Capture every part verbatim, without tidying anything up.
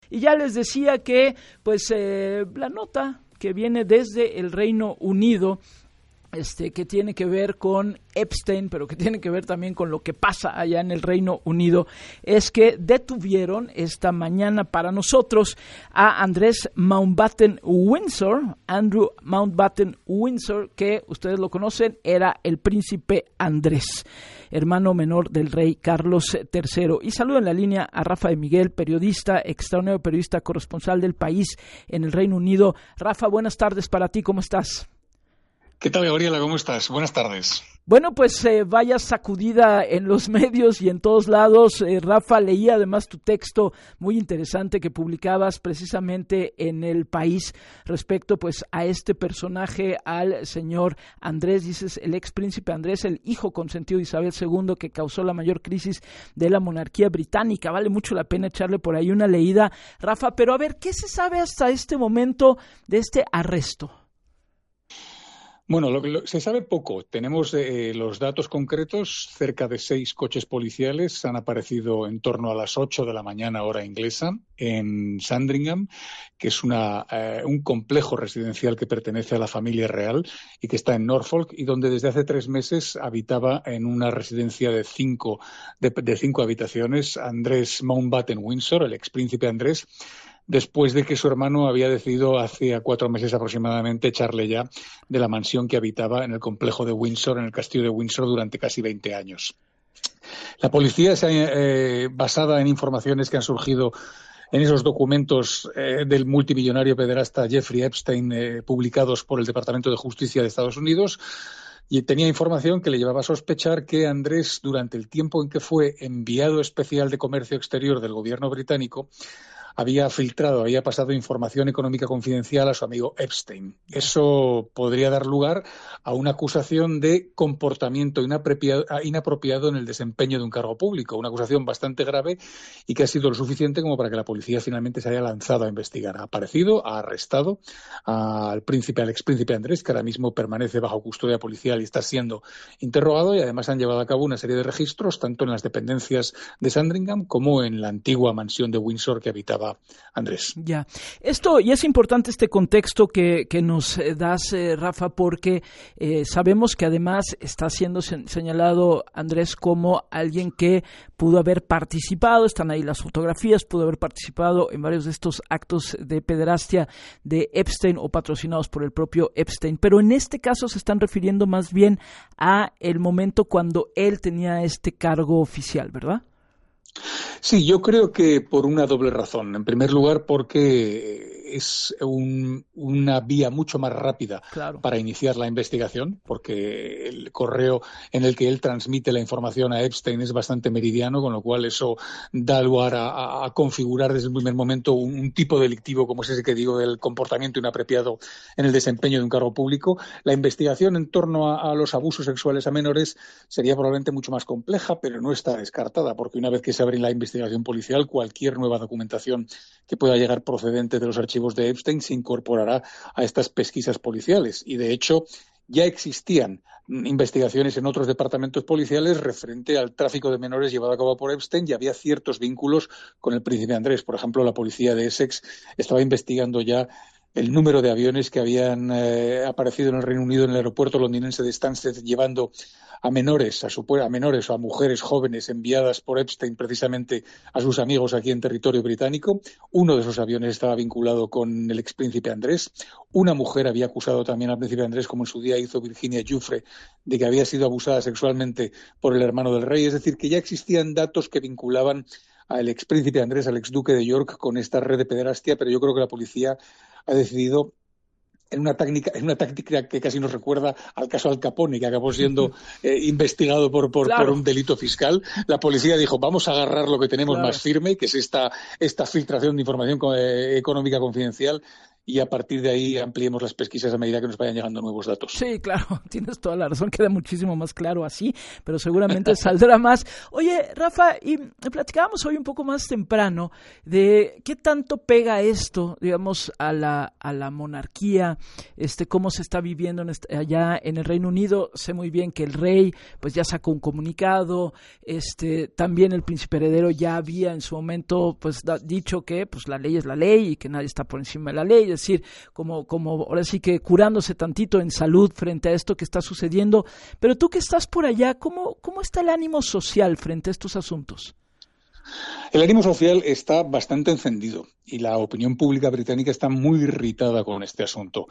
Y ya les decía que, pues, eh, la nota que viene desde el Reino Unido, Este, que tiene que ver con Epstein, pero que tiene que ver también con lo que pasa allá en el Reino Unido, es que detuvieron esta mañana para nosotros a Andrés Mountbatten Windsor, Andrew Mountbatten Windsor, que ustedes lo conocen, era el príncipe Andrés, hermano menor del rey Carlos tercero. Y saludo en la línea a Rafa de Miguel, periodista, extraordinario periodista, corresponsal del País en el Reino Unido. Rafa, buenas tardes para ti, ¿cómo estás? ¿Qué tal, Gabriela? ¿Cómo estás? Buenas tardes. Bueno, pues eh, vaya sacudida en los medios y en todos lados. Eh, Rafa, leí además tu texto muy interesante que publicabas precisamente en El País respecto pues a este personaje, al señor Andrés, dices el ex príncipe Andrés, el hijo consentido de Isabel segunda, que causó la mayor crisis de la monarquía británica. Vale mucho la pena echarle por ahí una leída, Rafa, pero a ver, ¿qué se sabe hasta este momento de este arresto? Bueno, lo, lo, se sabe poco. Tenemos eh, los datos concretos. Cerca de seis coches policiales han aparecido en torno a las ocho de la mañana, hora inglesa, en Sandringham, que es una, eh, un complejo residencial que pertenece a la familia real y que está en Norfolk, y donde desde hace tres meses habitaba en una residencia de cinco, de, de cinco habitaciones Andrés Mountbatten Windsor, el expríncipe Andrés, después de que su hermano había decidido hace cuatro meses aproximadamente echarle ya de la mansión que habitaba en el complejo de Windsor, en el castillo de Windsor, durante casi veinte años. La policía, se ha, eh, basada en informaciones que han surgido en esos documentos eh, del multimillonario pederasta Jeffrey Epstein, eh, publicados por el Departamento de Justicia de Estados Unidos, y tenía información que le llevaba a sospechar que Andrés, durante el tiempo en que fue enviado especial de comercio exterior del gobierno británico, había filtrado, había pasado información económica confidencial a su amigo Epstein. Eso podría dar lugar a una acusación de comportamiento inapropiado, inapropiado en el desempeño de un cargo público, una acusación bastante grave y que ha sido lo suficiente como para que la policía finalmente se haya lanzado a investigar. Ha aparecido, ha arrestado al príncipe, al expríncipe Andrés, que ahora mismo permanece bajo custodia policial y está siendo interrogado, y además han llevado a cabo una serie de registros tanto en las dependencias de Sandringham como en la antigua mansión de Windsor que habitaba Andrés. Ya, esto, y es importante este contexto que, que nos das, eh, Rafa, porque eh, sabemos que además está siendo se- señalado Andrés como alguien que pudo haber participado, están ahí las fotografías, pudo haber participado en varios de estos actos de pederastia de Epstein o patrocinados por el propio Epstein, pero en este caso se están refiriendo más bien a el momento cuando él tenía este cargo oficial, ¿verdad? Sí, yo creo que por una doble razón. En primer lugar, porque es un, una vía mucho más rápida claro. para iniciar la investigación, porque el correo en el que él transmite la información a Epstein es bastante meridiano, con lo cual eso da lugar a, a, a configurar desde el primer momento un, un tipo delictivo como es ese que digo del comportamiento inapropiado en el desempeño de un cargo público. La investigación en torno a, a los abusos sexuales a menores sería probablemente mucho más compleja, pero no está descartada, porque una vez que se abre la investigación policial, cualquier nueva documentación que pueda llegar procedente de los archivos de Epstein se incorporará a estas pesquisas policiales. Y, de hecho, ya existían investigaciones en otros departamentos policiales referente al tráfico de menores llevado a cabo por Epstein, y había ciertos vínculos con el príncipe Andrés. Por ejemplo, la policía de Essex estaba investigando ya el número de aviones que habían eh, aparecido en el Reino Unido en el aeropuerto londinense de Stansted llevando a menores, a, su, a menores o a mujeres jóvenes enviadas por Epstein precisamente a sus amigos aquí en territorio británico. Uno de esos aviones estaba vinculado con el expríncipe Andrés. Una mujer había acusado también al príncipe Andrés, como en su día hizo Virginia Giuffre, de que había sido abusada sexualmente por el hermano del rey. Es decir, que ya existían datos que vinculaban al expríncipe Andrés, al exduque de York, con esta red de pederastia, pero yo creo que la policía ha decidido en una táctica, en una táctica que casi nos recuerda al caso Al Capone, que acabó siendo eh, investigado por, por, claro. por un delito fiscal. La policía dijo, vamos a agarrar lo que tenemos claro. más firme, que es esta, esta filtración de información eh, económica confidencial, y a partir de ahí ampliemos las pesquisas a medida que nos vayan llegando nuevos datos. Sí, claro, tienes toda la razón, queda muchísimo más claro así, pero seguramente saldrá más. Oye, Rafa, y platicábamos hoy un poco más temprano de qué tanto pega esto, digamos, a la, a la monarquía, este, cómo se está viviendo en este, allá en el Reino Unido. Sé muy bien que el rey pues ya sacó un comunicado, este, también el príncipe heredero ya había en su momento pues da, dicho que pues la ley es la ley y que nadie está por encima de la ley, es decir, como, como ahora sí que curándose tantito en salud frente a esto que está sucediendo. Pero tú que estás por allá, ¿cómo, cómo está el ánimo social frente a estos asuntos? El ánimo social está bastante encendido y la opinión pública británica está muy irritada con este asunto.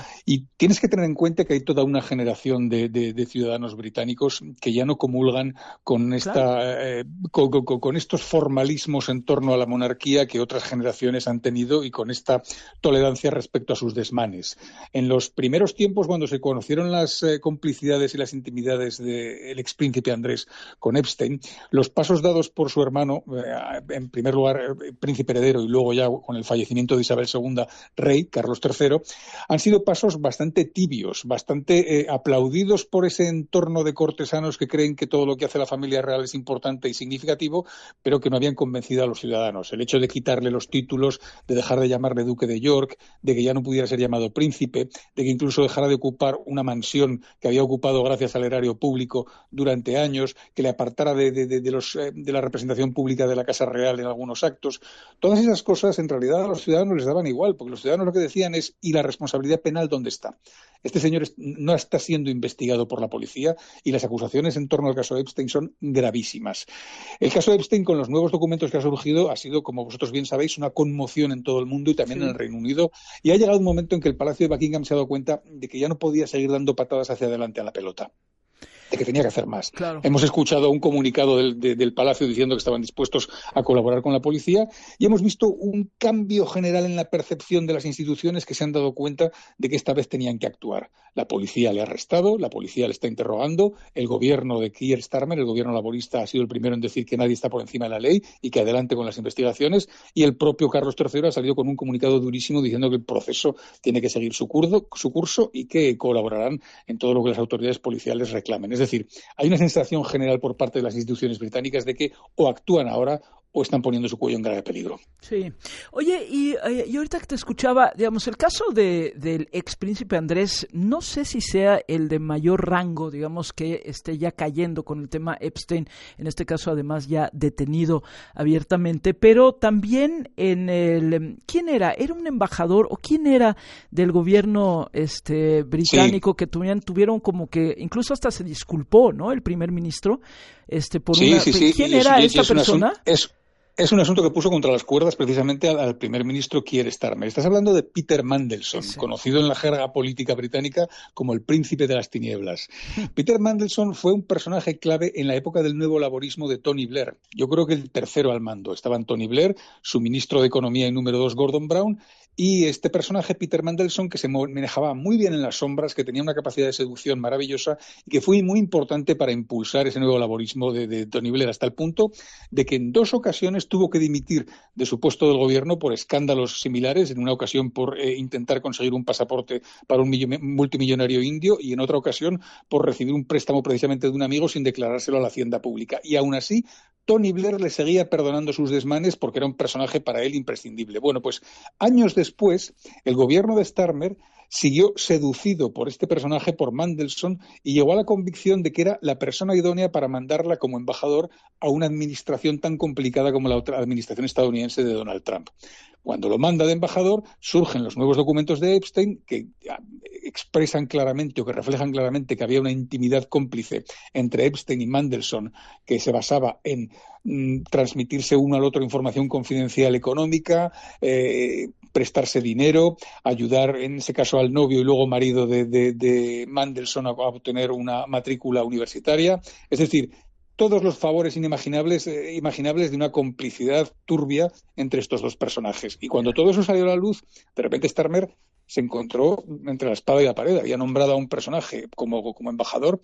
Y tienes que tener en cuenta que hay toda una generación de, de, de ciudadanos británicos que ya no comulgan con, esta, claro. eh, con, con, con estos formalismos en torno a la monarquía que otras generaciones han tenido y con esta tolerancia respecto a sus desmanes. En los primeros tiempos, cuando se conocieron las eh, complicidades y las intimidades del expríncipe Andrés con Epstein, los pasos dados por su hermano, eh, en primer lugar, eh, príncipe heredero y luego ya con el fallecimiento de Isabel segunda, rey, Carlos tercero, han sido pasos bastante tibios, bastante eh, aplaudidos por ese entorno de cortesanos que creen que todo lo que hace la familia real es importante y significativo, pero que no habían convencido a los ciudadanos. El hecho de quitarle los títulos, de dejar de llamarle duque de York, de que ya no pudiera ser llamado príncipe, de que incluso dejara de ocupar una mansión que había ocupado gracias al erario público durante años, que le apartara de, de, de, de, los, eh, de la representación pública de la Casa Real en algunos actos. Todas esas cosas en realidad a los ciudadanos les daban igual, porque los ciudadanos lo que decían es ¿y la responsabilidad penal dónde está? Este señor no está siendo investigado por la policía y las acusaciones en torno al caso de Epstein son gravísimas. El caso de Epstein, con los nuevos documentos que ha surgido, ha sido, como vosotros bien sabéis, una conmoción en todo el mundo y también sí. en el Reino Unido, y ha llegado un momento en que el Palacio de Buckingham se ha dado cuenta de que ya no podía seguir dando patadas hacia adelante a la pelota, de que tenía que hacer más. Claro. Hemos escuchado un comunicado del, de, del Palacio diciendo que estaban dispuestos a colaborar con la policía y hemos visto un cambio general en la percepción de las instituciones que se han dado cuenta de que esta vez tenían que actuar. La policía le ha arrestado, la policía le está interrogando, el gobierno de Keir Starmer, el gobierno laborista, ha sido el primero en decir que nadie está por encima de la ley y que adelante con las investigaciones, y el propio Carlos tercero ha salido con un comunicado durísimo diciendo que el proceso tiene que seguir su curso, su curso y que colaborarán en todo lo que las autoridades policiales reclamen. Es decir, hay una sensación general por parte de las instituciones británicas de que o actúan ahora o están poniendo su cuello en grave peligro. Sí. Oye, y, y ahorita que te escuchaba, digamos, el caso de, del ex príncipe Andrés, no sé si sea el de mayor rango, digamos, que esté ya cayendo con el tema Epstein, en este caso además ya detenido abiertamente, pero también en el... ¿Quién era? ¿Era un embajador o quién era del gobierno este británico sí. que tuvieron, tuvieron como que, incluso hasta se disculpó, ¿no? El primer ministro, este, por sí, una... Sí, sí. ¿Quién y era es, esta es persona? Una, es... Es un asunto que puso contra las cuerdas precisamente al, al primer ministro Keir Starmer. Estás hablando de Peter Mandelson, sí. conocido en la jerga política británica como el príncipe de las tinieblas. Peter Mandelson fue un personaje clave en la época del nuevo laborismo de Tony Blair. Yo creo que el tercero al mando. Estaban Tony Blair, su ministro de Economía y número dos, Gordon Brown, y este personaje, Peter Mandelson, que se manejaba muy bien en las sombras, que tenía una capacidad de seducción maravillosa y que fue muy importante para impulsar ese nuevo laborismo de, de Tony Blair, hasta el punto de que en dos ocasiones tuvo que dimitir de su puesto del gobierno por escándalos similares, en una ocasión por eh, intentar conseguir un pasaporte para un multimillonario indio y en otra ocasión por recibir un préstamo precisamente de un amigo sin declarárselo a la hacienda pública. Y aún así, Tony Blair le seguía perdonando sus desmanes porque era un personaje para él imprescindible. Bueno, pues años después, el gobierno de Starmer siguió seducido por este personaje, por Mandelson, y llegó a la convicción de que era la persona idónea para mandarla como embajador a una administración tan complicada como la otra administración estadounidense de Donald Trump. Cuando lo manda de embajador, surgen los nuevos documentos de Epstein que expresan claramente o que reflejan claramente que había una intimidad cómplice entre Epstein y Mandelson que se basaba en mm, transmitirse uno al otro información confidencial económica, eh, prestarse dinero, ayudar en ese caso al novio y luego marido de, de, de Mandelson a, a obtener una matrícula universitaria. Es decir, todos los favores inimaginables eh, imaginables de una complicidad turbia entre estos dos personajes. Y cuando todo eso salió a la luz, de repente Starmer se encontró entre la espada y la pared. Había nombrado a un personaje como, como embajador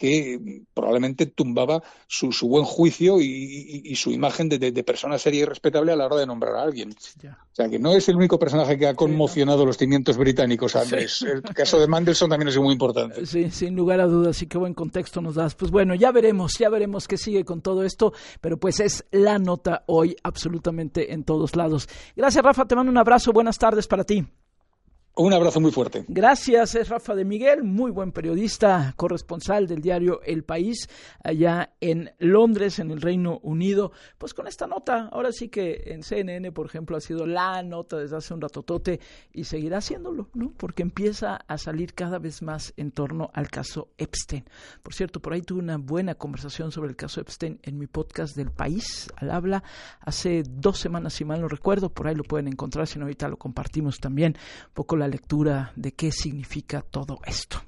que probablemente tumbaba su, su buen juicio y, y, y su imagen de, de, de persona seria y respetable a la hora de nombrar a alguien. Ya. O sea, que no es el único personaje que ha conmocionado sí, no. los cimientos británicos, Andrés. Sí. El caso de Mandelson también es muy importante. Sí, sin lugar a dudas, y qué buen contexto nos das. Pues bueno, ya veremos, ya veremos qué sigue con todo esto, pero pues es la nota hoy absolutamente en todos lados. Gracias, Rafa, te mando un abrazo, buenas tardes para ti. Un abrazo muy fuerte. Gracias, es Rafa de Miguel, muy buen periodista, corresponsal del diario El País, allá en Londres, en el Reino Unido. Pues con esta nota, ahora sí que en C N N, por ejemplo, ha sido la nota desde hace un ratotote y seguirá haciéndolo, ¿no? Porque empieza a salir cada vez más en torno al caso Epstein. Por cierto, por ahí tuve una buena conversación sobre el caso Epstein en mi podcast del País, al habla, hace dos semanas, si mal no recuerdo, por ahí lo pueden encontrar, si no ahorita lo compartimos también, un poco la lectura de qué significa todo esto.